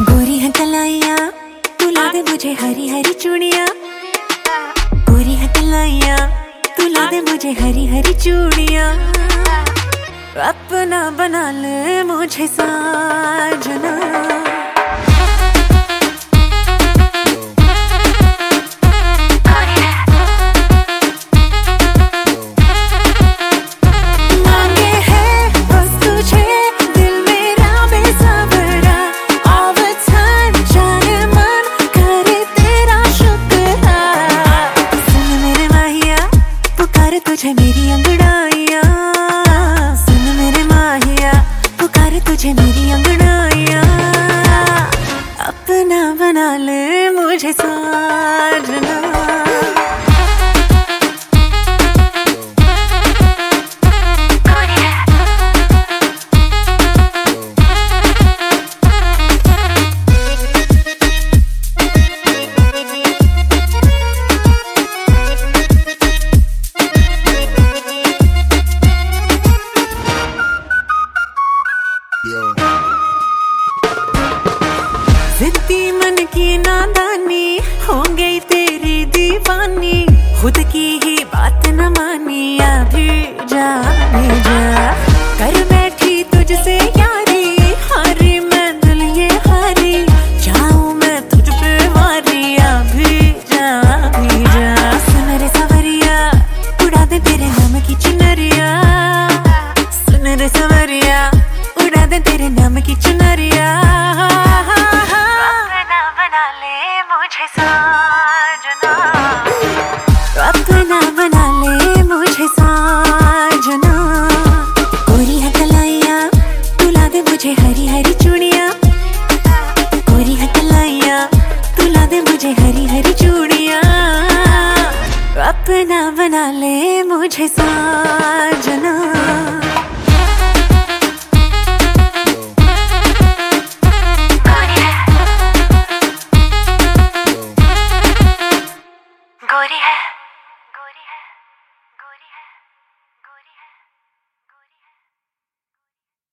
गोरी है कलाइया तू ला दे मुझे हरी हरी चूड़ियाँ। गोरी है कलाइया तू ला दे मुझे हरी हरी चूड़ियाँ। अपना बना ले मुझे साजना। तुझे मेरी अंगड़ाइयाँ सुन मेरे माहिया, पुकारे तुझे मेरी अंगड़ाइयाँ। अपना बना ले मुझे साजना। जिद्दी मन की नादानी हो गई तेरी दीवानी, खुद की ही बात न मानी। अभी जाने जा कर बैठी तुझसे यारी, हारी मैं दिल ये हारी, जाऊं मैं तुझ पे वारी। अभी जा सुन रे सवरिया उड़ा दे तेरे नाम की चुनरिया। सुन रे सवरिया उड़ा दे तेरे नाम की चुनरिया। मुझे साजना, अपना बना ले मुझे साजना। गोरी है कलाइया तू ला दे मुझे हरी हरी चूड़ियाँ। गोरी है कलाइया तू ला दे मुझे हरी हरी चूड़ियाँ। अपना बना ले मुझे साजना।